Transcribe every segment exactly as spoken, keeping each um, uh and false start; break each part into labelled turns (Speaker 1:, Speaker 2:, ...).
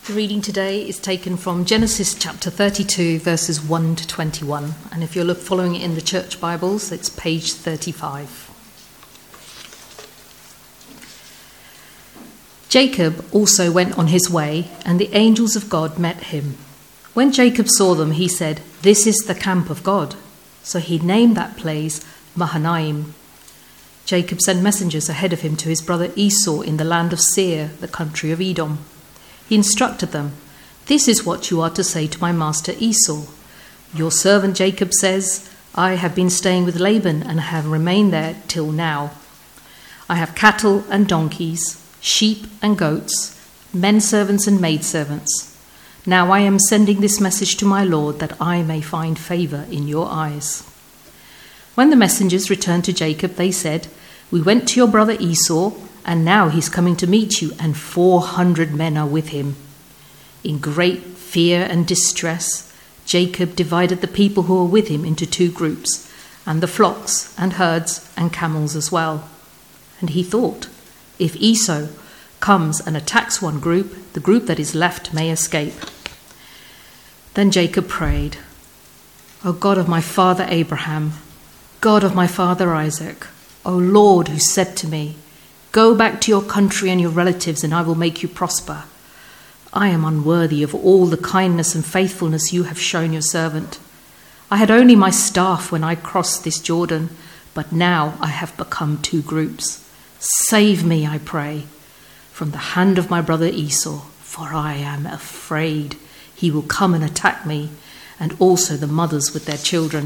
Speaker 1: The reading today is taken from Genesis chapter thirty-two, verses one to twenty-one. And if you're following it in the church Bibles, it's page thirty-five. Jacob also went on his way, and the angels of God met him. When Jacob saw them, he said, "This is the camp of God." So he named that place Mahanaim. Jacob sent messengers ahead of him to his brother Esau in the land of Seir, the country of Edom. He instructed them, "This is what you are to say to my master Esau. Your servant Jacob says, I have been staying with Laban and have remained there till now. I have cattle and donkeys, sheep and goats, men servants and maid servants. Now I am sending this message to my lord that I may find favor in your eyes." When the messengers returned to Jacob, they said, "We went to your brother Esau, and now he's coming to meet you, and four hundred men are with him." In great fear and distress, Jacob divided the people who were with him into two groups, and the flocks and herds and camels as well. And he thought, if Esau comes and attacks one group, the group that is left may escape. Then Jacob prayed, "O God of my father Abraham, God of my father Isaac, O Lord, who said to me, 'Go back to your country and your relatives, and I will make you prosper.' I am unworthy of all the kindness and faithfulness you have shown your servant. I had only my staff when I crossed this Jordan, but now I have become two groups. Save me, I pray, from the hand of my brother Esau, for I am afraid he will come and attack me, and also the mothers with their children.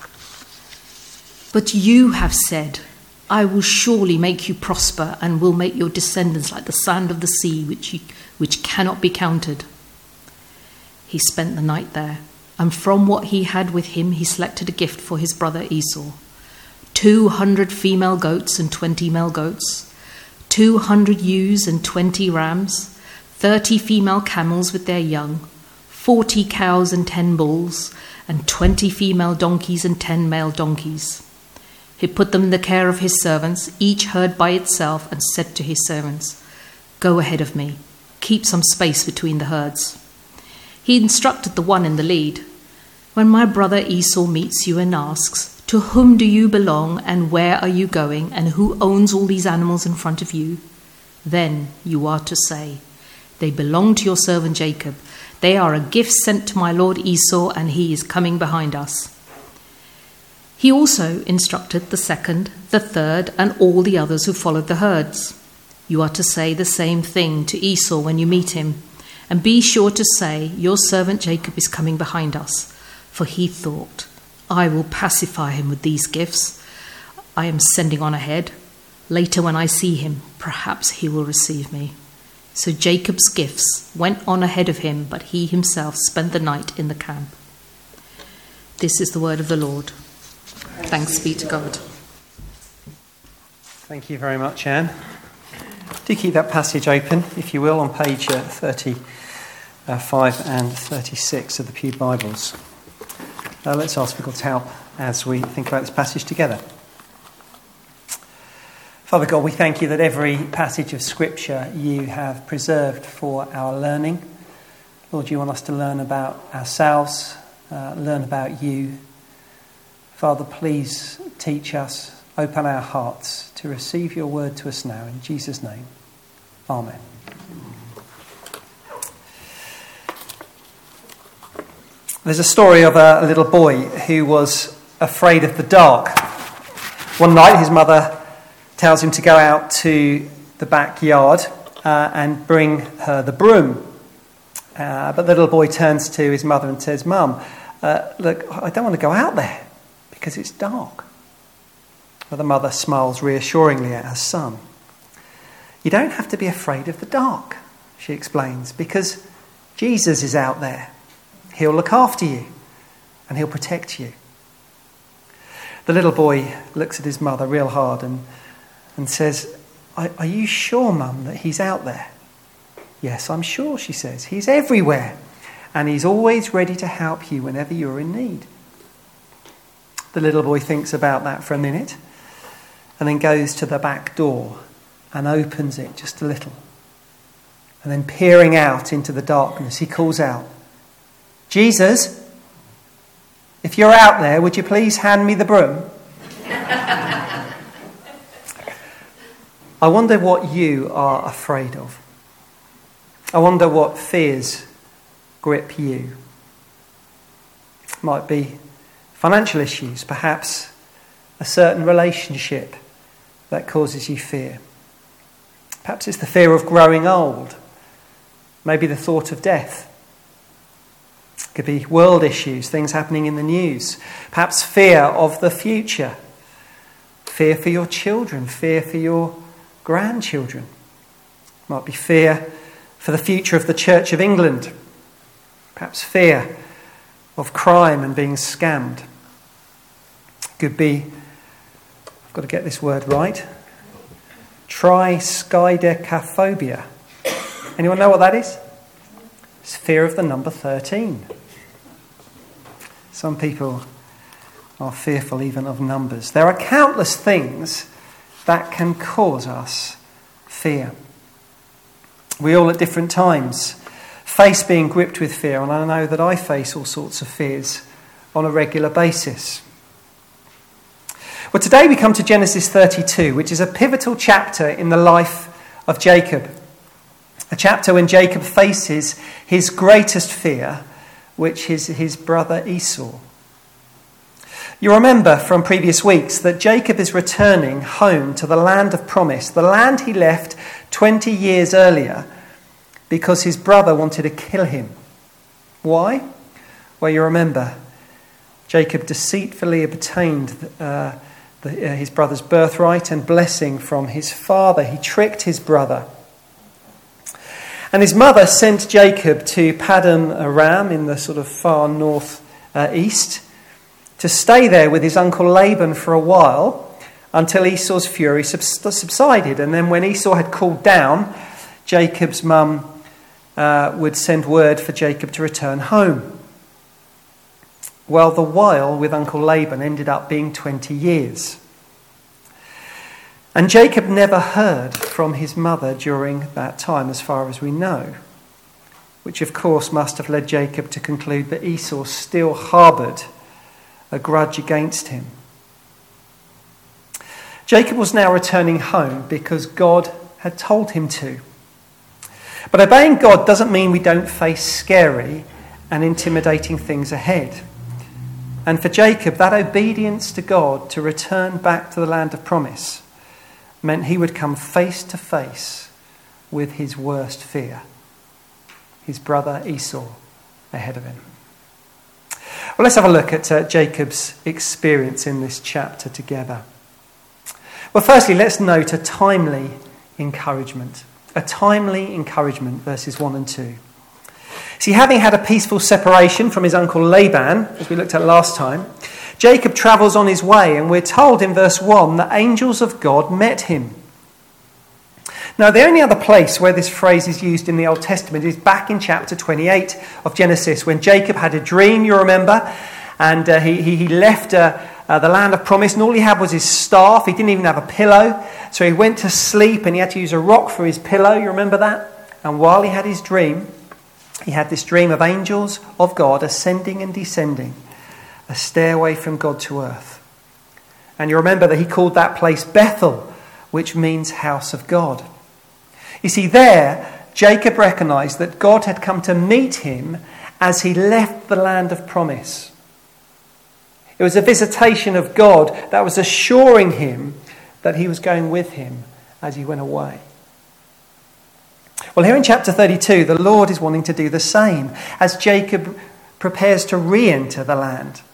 Speaker 1: But you have said, I will surely make you prosper and will make your descendants like the sand of the sea, which, you, which cannot be counted." He spent the night there, and from what he had with him he selected a gift for his brother Esau. Two hundred female goats and twenty male goats, two hundred ewes and twenty rams, thirty female camels with their young, forty cows and ten bulls, and twenty female donkeys and ten male donkeys. He put them in the care of his servants, each herd by itself, and said to his servants, "Go ahead of me, keep some space between the herds." He instructed the one in the lead, "When my brother Esau meets you and asks, 'To whom do you belong and where are you going and who owns all these animals in front of you?' then you are to say, 'They belong to your servant Jacob. They are a gift sent to my lord Esau, and he is coming behind us.'" He also instructed the second, the third, and all the others who followed the herds. "You are to say the same thing to Esau when you meet him, and be sure to say, 'Your servant Jacob is coming behind us,' for he thought, 'I will pacify him with these gifts I am sending on ahead. Later when I see him, perhaps he will receive me.' So Jacob's gifts went on ahead of him, but he himself spent the night in the camp." This is the word of the Lord. Thanks be to God.
Speaker 2: Thank you very much, Anne. Do keep that passage open, if you will, on page uh, thirty-five and thirty-six of the Pew Bibles. Uh, let's ask for God's help as we think about this passage together. Father God, we thank you that every passage of Scripture you have preserved for our learning. Lord, you want us to learn about ourselves, uh, learn about you. Father, please teach us, open our hearts to receive your word to us now. In Jesus' name, amen. There's a story of a little boy who was afraid of the dark. One night his mother tells him to go out to the backyard uh, and bring her the broom. Uh, but the little boy turns to his mother and says, "Mum, uh, look, I don't want to go out there because it's dark." Well, the mother smiles reassuringly at her son. "You don't have to be afraid of the dark," she explains, "because Jesus is out there. He'll look after you and he'll protect you." The little boy looks at his mother real hard and, and says, are, are you sure, Mum, that he's out there?" "Yes, I'm sure," she says. "He's everywhere and he's always ready to help you whenever you're in need." The little boy thinks about that for a minute and then goes to the back door and opens it just a little. And then peering out into the darkness, he calls out, "Jesus, if you're out there, would you please hand me the broom?" I wonder what you are afraid of. I wonder what fears grip you. It might be financial issues, perhaps a certain relationship that causes you fear. Perhaps it's the fear of growing old, maybe the thought of death. It could be world issues, things happening in the news, perhaps fear of the future, fear for your children, fear for your grandchildren. It might be fear for the future of the Church of England, perhaps fear of crime and being scammed. It could be, I've got to get this word right, triskaidekaphobia. Anyone know what that is? It's fear of the number thirteen. Some people are fearful even of numbers. There are countless things that can cause us fear. We all at different times face being gripped with fear, and I know that I face all sorts of fears on a regular basis. Well, today we come to Genesis thirty-two, which is a pivotal chapter in the life of Jacob. A chapter when Jacob faces his greatest fear, which is his brother Esau. You remember from previous weeks that Jacob is returning home to the land of promise, the land he left twenty years earlier, because his brother wanted to kill him. Why? Well, you remember, Jacob deceitfully obtained uh, the, uh, his brother's birthright and blessing from his father. He tricked his brother. And his mother sent Jacob to Paddan Aram in the sort of far north uh, east to stay there with his uncle Laban for a while until Esau's fury subsided. And then when Esau had cooled down, Jacob's mum uh, would send word for Jacob to return home. Well, the while with Uncle Laban ended up being twenty years. And Jacob never heard from his mother during that time, as far as we know, which of course must have led Jacob to conclude that Esau still harboured a grudge against him. Jacob was now returning home because God had told him to. But obeying God doesn't mean we don't face scary and intimidating things ahead. And for Jacob, that obedience to God to return back to the land of promise meant he would come face to face with his worst fear, his brother Esau ahead of him. Well, let's have a look at uh, Jacob's experience in this chapter together. Well, firstly, let's note a timely encouragement. A timely encouragement, verses one and two. See, having had a peaceful separation from his uncle Laban, as we looked at last time, Jacob travels on his way, and we're told in verse one that angels of God met him. Now, the only other place where this phrase is used in the Old Testament is back in chapter twenty-eight of Genesis, when Jacob had a dream, you remember, and uh, he, he, he left uh, uh, the land of promise, and all he had was his staff. He didn't even have a pillow, so he went to sleep, and he had to use a rock for his pillow, you remember that? And while he had his dream, he had this dream of angels of God ascending and descending, a stairway from God to earth. And you remember that he called that place Bethel, which means house of God. You see, there, Jacob recognised that God had come to meet him as he left the land of promise. It was a visitation of God that was assuring him that he was going with him as he went away. Well, here in chapter thirty-two, the Lord is wanting to do the same as Jacob prepares to re-enter the land.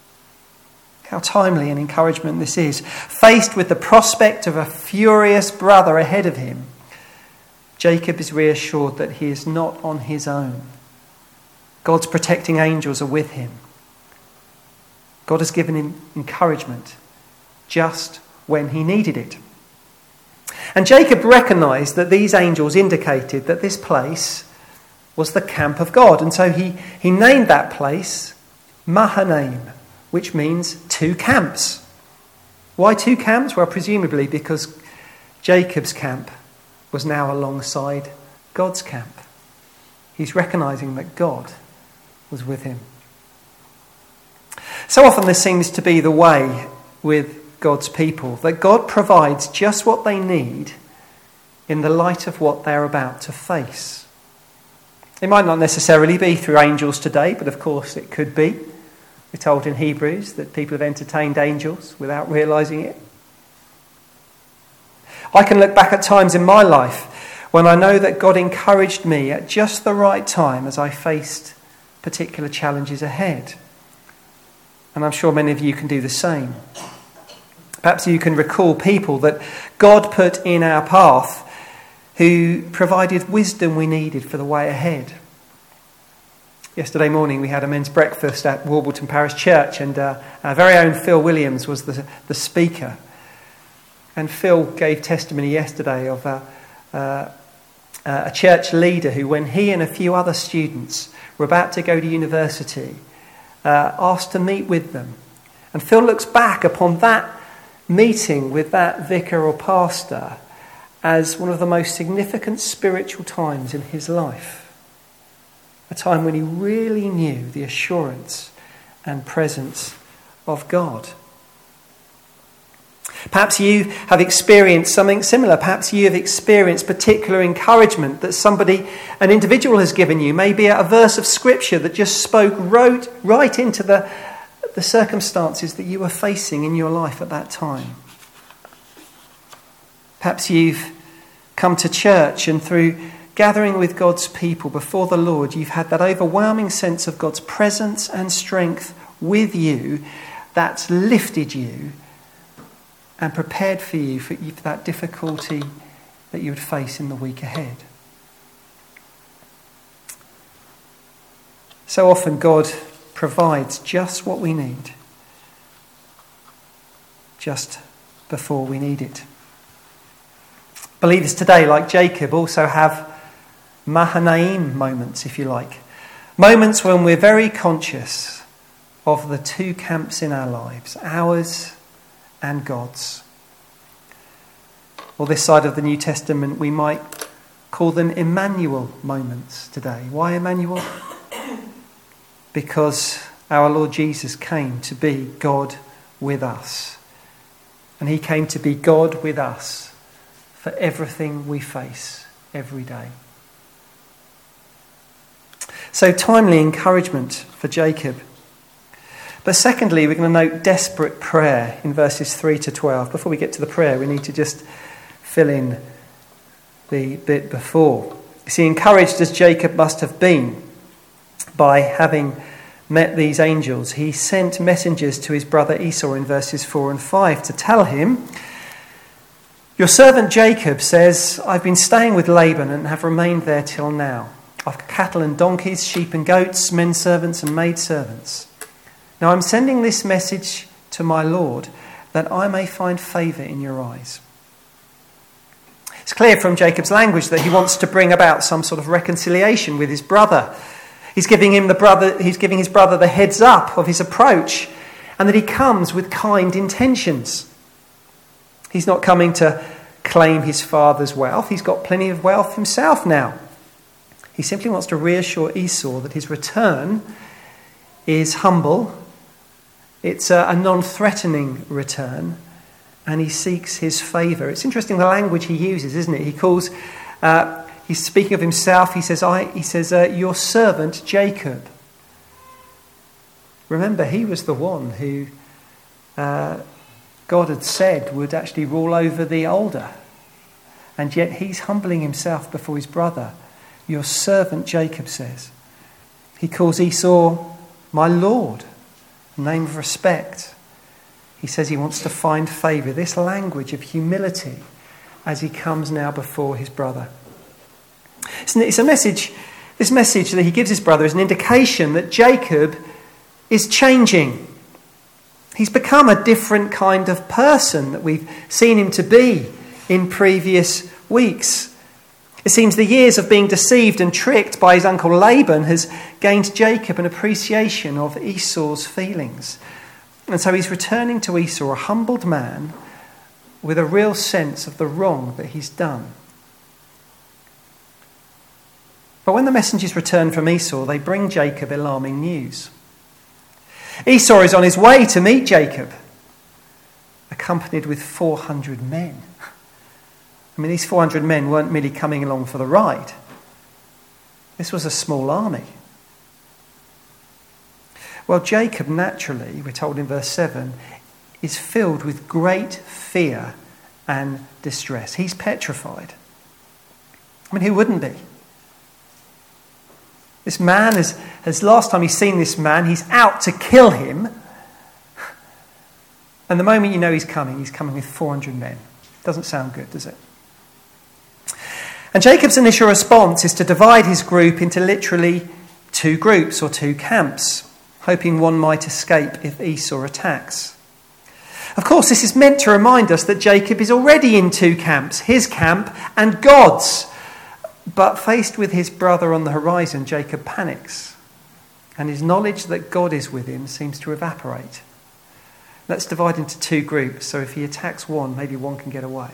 Speaker 2: How timely an encouragement this is. Faced with the prospect of a furious brother ahead of him, Jacob is reassured that he is not on his own. God's protecting angels are with him. God has given him encouragement just when he needed it. And Jacob recognised that these angels indicated that this place was the camp of God. And so he, he named that place Mahanaim, which means two camps. Why two camps? Well, presumably because Jacob's camp was now alongside God's camp. He's recognising that God was with him. So often this seems to be the way with God's people, that God provides just what they need in the light of what they're about to face. It might not necessarily be through angels today, but of course it could be. We're told in Hebrews that people have entertained angels without realising it. I can look back at times in my life when I know that God encouraged me at just the right time as I faced particular challenges ahead. And I'm sure many of you can do the same. Perhaps you can recall people that God put in our path who provided wisdom we needed for the way ahead. Yesterday morning we had a men's breakfast at Warbleton Parish Church, and uh, our very own Phil Williams was the, the speaker. And Phil gave testimony yesterday of uh, uh, a church leader who, when he and a few other students were about to go to university, uh, asked to meet with them. And Phil looks back upon that meeting with that vicar or pastor as one of the most significant spiritual times in his life. A time when he really knew the assurance and presence of God. Perhaps you have experienced something similar. Perhaps you have experienced particular encouragement that somebody, an individual has given you. Maybe a verse of scripture that just spoke right, right into the, the circumstances that you were facing in your life at that time. Perhaps you've come to church and through gathering with God's people before the Lord, you've had that overwhelming sense of God's presence and strength with you that's lifted you and prepared for you for that difficulty that you would face in the week ahead. So often God provides just what we need, just before we need it. Believers today, like Jacob, also have Mahanaim moments, if you like. Moments when we're very conscious of the two camps in our lives, ours and God's. Or this side of the New Testament, we might call them Emmanuel moments today. Why Emmanuel? Because our Lord Jesus came to be God with us. And he came to be God with us for everything we face every day. So timely encouragement for Jacob. But secondly, we're going to note desperate prayer in verses three to twelve. Before we get to the prayer, we need to just fill in the bit before. You see, encouraged as Jacob must have been by having met these angels, he sent messengers to his brother Esau in verses four and five to tell him, "Your servant Jacob says, I've been staying with Laban and have remained there till now. I've cattle and donkeys, sheep and goats, men servants and maid servants. Now I'm sending this message to my Lord that I may find favour in your eyes." It's clear from Jacob's language that he wants to bring about some sort of reconciliation with his brother. He's giving him the brother, he's giving his brother the heads up of his approach, and that he comes with kind intentions. He's not coming to claim his father's wealth. He's got plenty of wealth himself now. He simply wants to reassure Esau that his return is humble. It's a, a non-threatening return, and he seeks his favour. It's interesting the language he uses, isn't it? He calls, uh, he's speaking of himself. He says, "I." He says, uh, "Your servant Jacob." Remember, he was the one who uh, God had said would actually rule over the older, and yet he's humbling himself before his brother. "Your servant Jacob says." He calls Esau "my Lord," a name of respect. He says he wants to find favour. This language of humility as he comes now before his brother. It's a message, this message that he gives his brother is an indication that Jacob is changing. He's become a different kind of person that we've seen him to be in previous weeks. It seems the years of being deceived and tricked by his uncle Laban has gained Jacob an appreciation of Esau's feelings. And so he's returning to Esau a humbled man with a real sense of the wrong that he's done. But when the messengers return from Esau, they bring Jacob alarming news. Esau is on his way to meet Jacob, accompanied with four hundred men. I mean, these four hundred men weren't merely coming along for the ride. This was a small army. Well, Jacob naturally, we're told in verse seven, is filled with great fear and distress. He's petrified. I mean, who wouldn't be? This man, has, has last time he's seen this man, he's out to kill him. And the moment you know he's coming, he's coming with four hundred men. Doesn't sound good, does it? And Jacob's initial response is to divide his group into literally two groups or two camps, hoping one might escape if Esau attacks. Of course, this is meant to remind us that Jacob is already in two camps, his camp and God's. But faced with his brother on the horizon, Jacob panics, and his knowledge that God is with him seems to evaporate. Let's divide into two groups, so if he attacks one, maybe one can get away.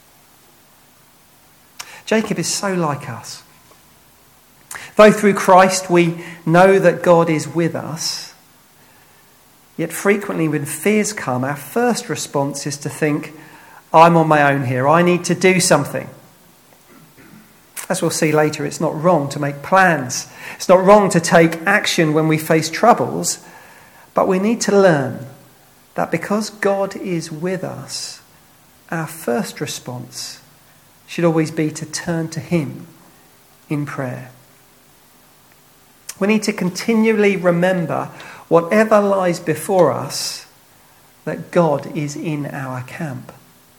Speaker 2: Jacob is so like us. Though through Christ we know that God is with us, yet frequently when fears come, our first response is to think, I'm on my own here, I need to do something. As we'll see later, it's not wrong to make plans. It's not wrong to take action when we face troubles, but we need to learn that because God is with us, our first response should always be to turn to him in prayer. We need to continually remember, whatever lies before us, that God is in our camp.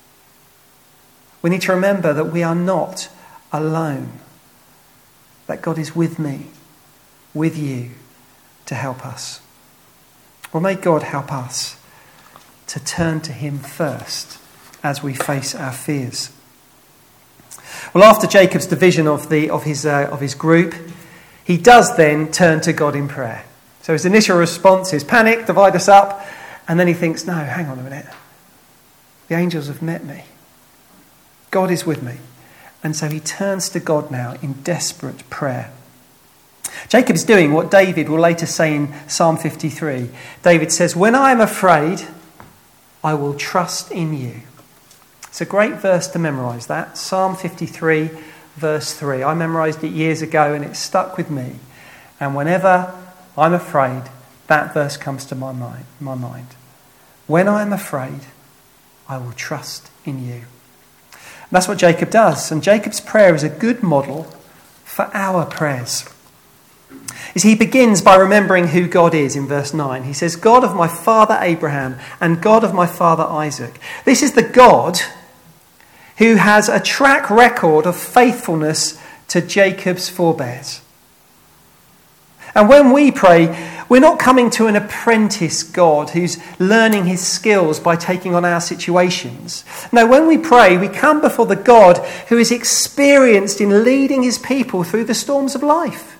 Speaker 2: We need to remember that we are not alone, that God is with me, with you, to help us. Well, may God help us to turn to him first as we face our fears. Well, after Jacob's division of the of his uh, of his group, he does then turn to God in prayer. So his initial response is panic, divide us up, and then he thinks, no, hang on a minute. The angels have met me. God is with me. And so he turns to God now in desperate prayer. Jacob is doing what David will later say in Psalm fifty-three. David says, when I am afraid, I will trust in you. It's a great verse to memorise that. Psalm fifty-three, verse three. I memorised it years ago and it stuck with me. And whenever I'm afraid, that verse comes to my mind. My mind. When I am afraid, I will trust in you. And that's what Jacob does. And Jacob's prayer is a good model for our prayers. Is he begins by remembering who God is in verse nine. He says, God of my father Abraham and God of my father Isaac. This is the God who has a track record of faithfulness to Jacob's forebears. And when we pray, we're not coming to an apprentice God who's learning his skills by taking on our situations. No, when we pray, we come before the God who is experienced in leading his people through the storms of life.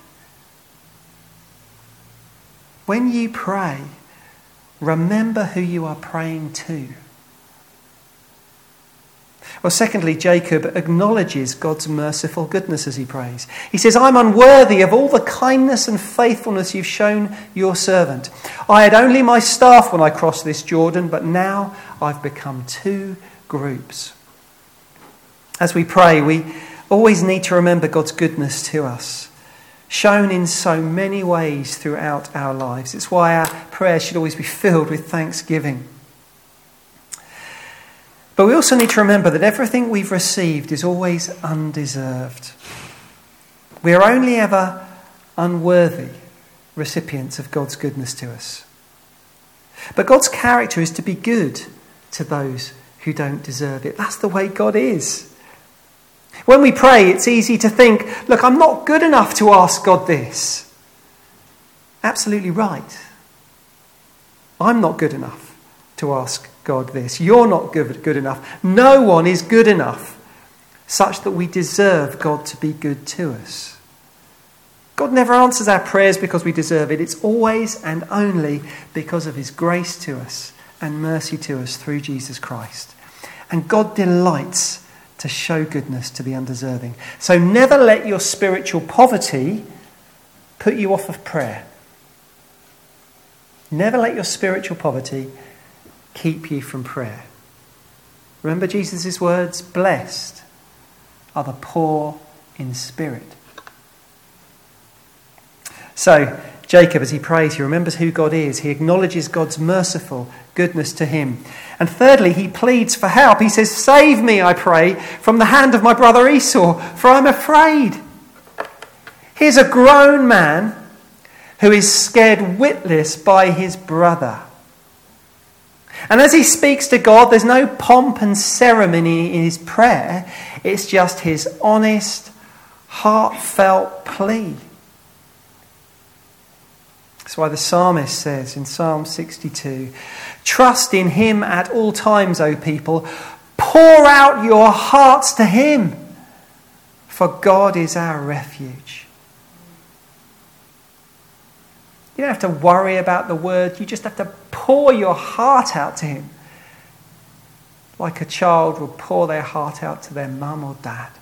Speaker 2: When you pray, remember who you are praying to. Well, secondly, Jacob acknowledges God's merciful goodness as he prays. He says, I'm unworthy of all the kindness and faithfulness you've shown your servant. I had only my staff when I crossed this Jordan, but now I've become two groups. As we pray, we always need to remember God's goodness to us, shown in so many ways throughout our lives. It's why our prayers should always be filled with thanksgiving. But we also need to remember that everything we've received is always undeserved. We are only ever unworthy recipients of God's goodness to us. But God's character is to be good to those who don't deserve it. That's the way God is. When we pray, it's easy to think, look, I'm not good enough to ask God this. Absolutely right. I'm not good enough to ask God this. You're not good, good enough. No one is good enough such that we deserve God to be good to us. God never answers our prayers because we deserve it. It's always and only because of his grace to us and mercy to us through Jesus Christ. And God delights to show goodness to the undeserving. So never let your spiritual poverty put you off of prayer. Never let your spiritual poverty keep you from prayer. Remember Jesus' words, blessed are the poor in spirit. So Jacob, as he prays, he remembers who God is. He acknowledges God's merciful goodness to him. And thirdly, he pleads for help. He says, save me, I pray, from the hand of my brother Esau, for I'm afraid. Here's a grown man who is scared witless by his brother. And as he speaks to God, there's no pomp and ceremony in his prayer. It's just his honest, heartfelt plea. That's why the psalmist says in Psalm sixty-two, trust in him at all times, O people. Pour out your hearts to him, for God is our refuge. You don't have to worry about the word. You just have to pour your heart out to him, like a child will pour their heart out to their mum or dad.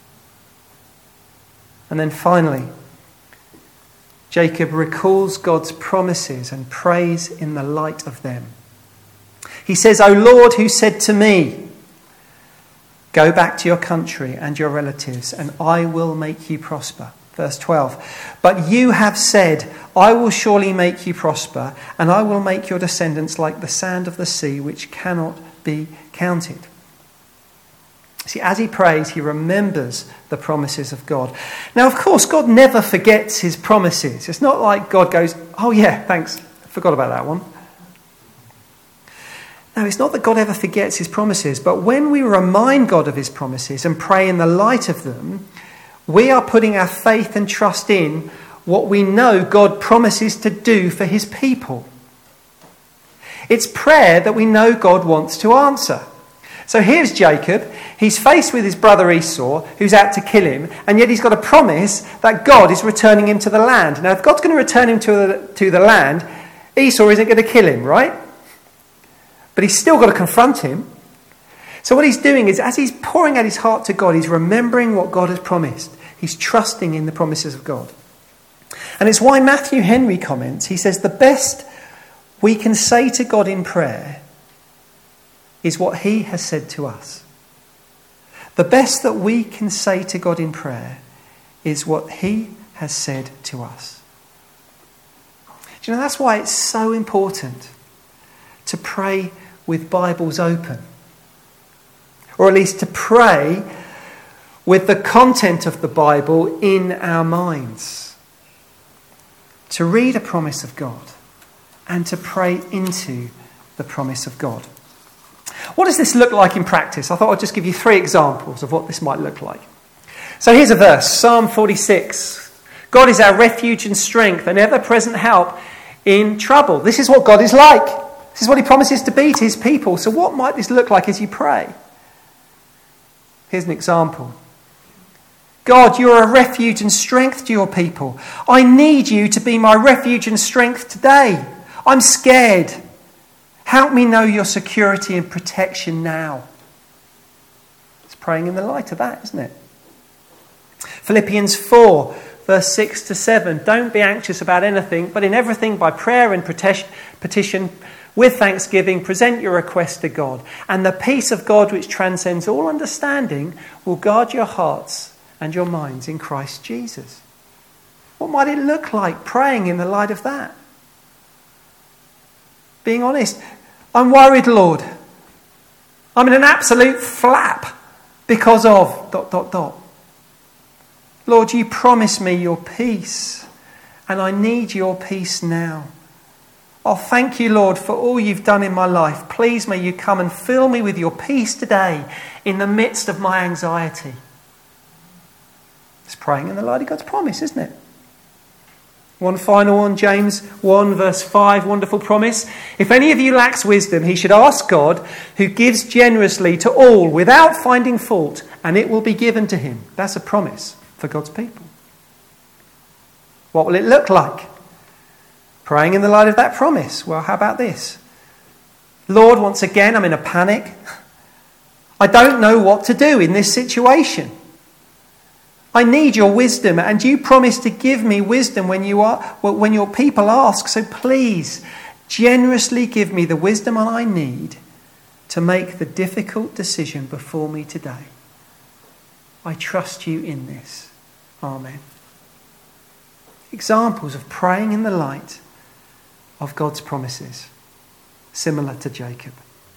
Speaker 2: And then finally, Jacob recalls God's promises and prays in the light of them. He says, O Lord, who said to me, go back to your country and your relatives, and I will make you prosper. Verse twelve, but you have said, I will surely make you prosper, and I will make your descendants like the sand of the sea, which cannot be counted. See, as he prays, he remembers the promises of God. Now, of course, God never forgets his promises. It's not like God goes, oh yeah, thanks, I forgot about that one. No, it's not that God ever forgets his promises, but when we remind God of his promises and pray in the light of them, we are putting our faith and trust in what we know God promises to do for his people. It's prayer that we know God wants to answer. So here's Jacob. He's faced with his brother Esau, who's out to kill him, and yet he's got a promise that God is returning him to the land. Now, if God's going to return him to the, to the land, Esau isn't going to kill him, right? But he's still got to confront him. So what he's doing is, as he's pouring out his heart to God, he's remembering what God has promised. He's trusting in the promises of God. And it's why Matthew Henry comments, he says, the best we can say to God in prayer is what he has said to us. The best that we can say to God in prayer is what he has said to us. Do you know, that's why it's so important to pray with Bibles open. Or at least to pray with the content of the Bible in our minds. To read a promise of God and to pray into the promise of God. What does this look like in practice? I thought I'd just give you three examples of what this might look like. So here's a verse, Psalm forty-six. God is our refuge and strength, an ever-present help in trouble. This is what God is like. This is what he promises to be to his people. So what might this look like as you pray? Here's an example. God, you're a refuge and strength to your people. I need you to be my refuge and strength today. I'm scared. Help me know your security and protection now. It's praying in the light of that, isn't it? Philippians four, verse six to seven. Don't be anxious about anything, but in everything by prayer and petition, with thanksgiving, present your request to God. And the peace of God, which transcends all understanding, will guard your hearts and your minds in Christ Jesus. What might it look like praying in the light of that? Being honest, I'm worried, Lord. I'm in an absolute flap because of dot, dot, dot. Lord, you promised me your peace, and I need your peace now. Oh, thank you, Lord, for all you've done in my life. Please may you come and fill me with your peace today in the midst of my anxiety. It's praying in the light of God's promise, isn't it? One final one, James one, verse five, wonderful promise. If any of you lacks wisdom, he should ask God, who gives generously to all without finding fault, and it will be given to him. That's a promise for God's people. What will it look like? Praying in the light of that promise. Well, how about this? Lord, once again, I'm in a panic. I don't know what to do in this situation. I need your wisdom, and you promise to give me wisdom when you are when your people ask. So please, generously give me the wisdom I need to make the difficult decision before me today. I trust you in this. Amen. Examples of praying in the light of God's promises, similar to Jacob.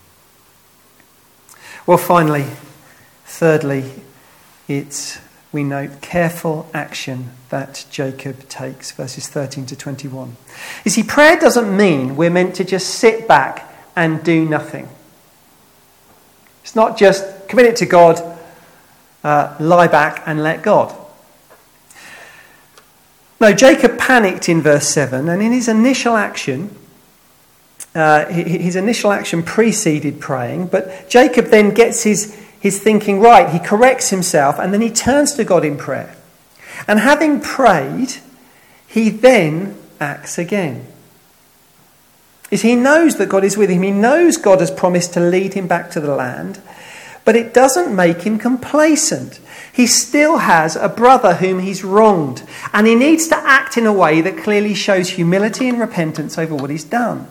Speaker 2: Well, finally, thirdly, it's, we note, careful action that Jacob takes, verses thirteen to twenty-one. You see, prayer doesn't mean we're meant to just sit back and do nothing. It's not just commit it to God, uh, lie back and let God. No, Jacob panicked in verse seven, and in his initial action, uh, his initial action preceded praying, but Jacob then gets his, his thinking right. He corrects himself, and then he turns to God in prayer. And having prayed, he then acts again. Is he knows that God is with him. He knows God has promised to lead him back to the land, but it doesn't make him complacent. He still has a brother whom he's wronged, and he needs to act in a way that clearly shows humility and repentance over what he's done.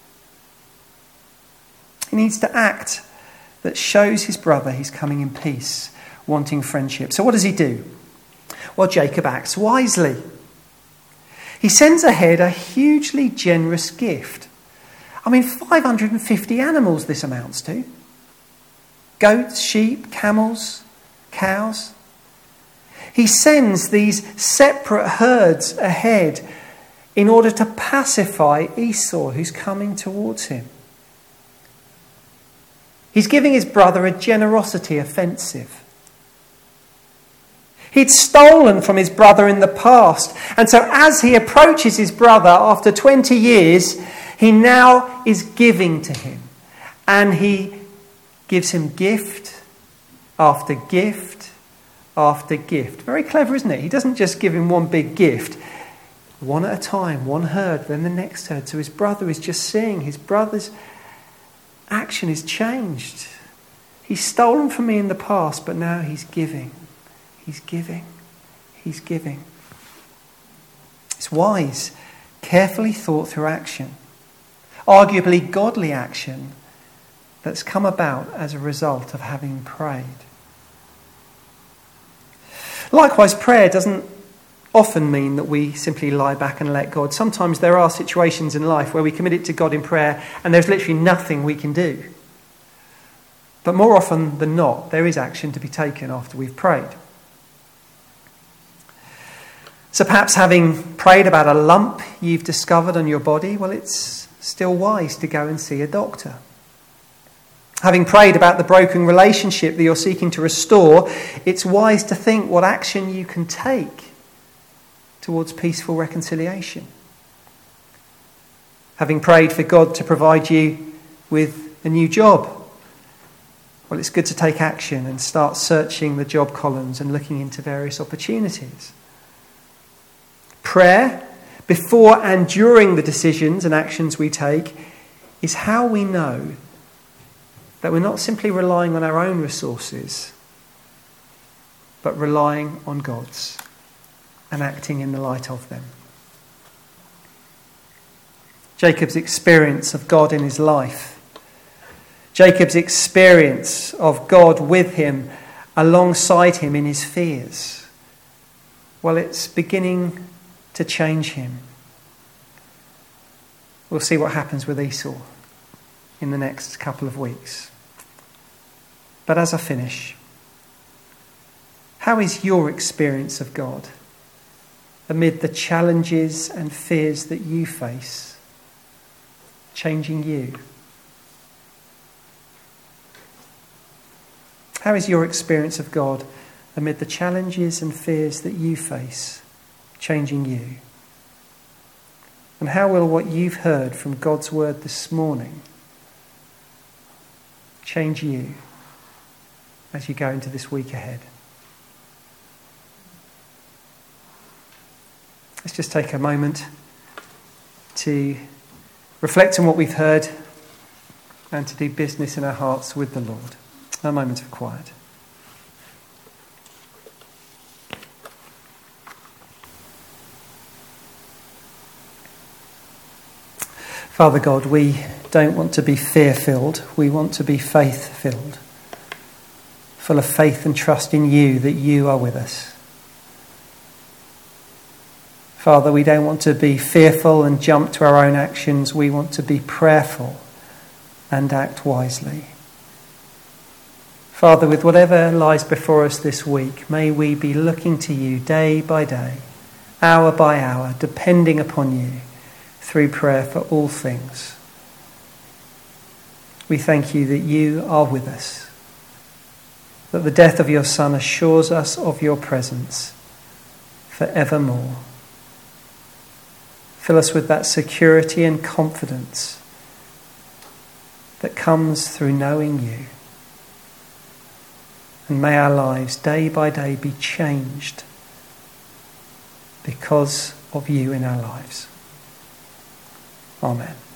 Speaker 2: He needs to act that shows his brother he's coming in peace, wanting friendship. So what does he do? Well, Jacob acts wisely. He sends ahead a hugely generous gift. I mean, five hundred fifty animals this amounts to. Goats, sheep, camels, cows. He sends these separate herds ahead in order to pacify Esau, who's coming towards him. He's giving his brother a generosity offensive. He'd stolen from his brother in the past, and so as he approaches his brother after twenty years, he now is giving to him, and he gives him gift after gift after gift. Very clever, isn't it? He doesn't just give him one big gift, one at a time, one herd, then the next herd. So his brother is just seeing his brother's action is changed. He's stolen from me in the past, but now he's giving. He's giving. He's giving. It's wise, carefully thought through action. Arguably godly action that's come about as a result of having prayed. Likewise, prayer doesn't often mean that we simply lie back and let God. Sometimes there are situations in life where we commit it to God in prayer and there's literally nothing we can do. But more often than not, there is action to be taken after we've prayed. So perhaps having prayed about a lump you've discovered on your body, well, it's still wise to go and see a doctor. Having prayed about the broken relationship that you're seeking to restore, it's wise to think what action you can take towards peaceful reconciliation. Having prayed for God to provide you with a new job, well, it's good to take action and start searching the job columns and looking into various opportunities. Prayer, before and during the decisions and actions we take, is how we know that we're not simply relying on our own resources, but relying on God's and acting in the light of them. Jacob's experience of God in his life, Jacob's experience of God with him, alongside him in his fears, well, it's beginning to change him. We'll see what happens with Esau in the next couple of weeks. But as I finish, how is your experience of God amid the challenges and fears that you face changing you? How is your experience of God amid the challenges and fears that you face changing you? And how will what you've heard from God's word this morning change you as you go into this week ahead? Let's just take a moment to reflect on what we've heard and to do business in our hearts with the Lord. A moment of quiet. Father God, we don't want to be fear-filled. We want to be faith-filled. Full of faith and trust in you that you are with us. Father, we don't want to be fearful and jump to our own actions. We want to be prayerful and act wisely. Father, with whatever lies before us this week, may we be looking to you day by day, hour by hour, depending upon you through prayer for all things. We thank you that you are with us, that the death of your Son assures us of your presence forevermore. Fill us with that security and confidence that comes through knowing you. And may our lives day by day be changed because of you in our lives. Amen.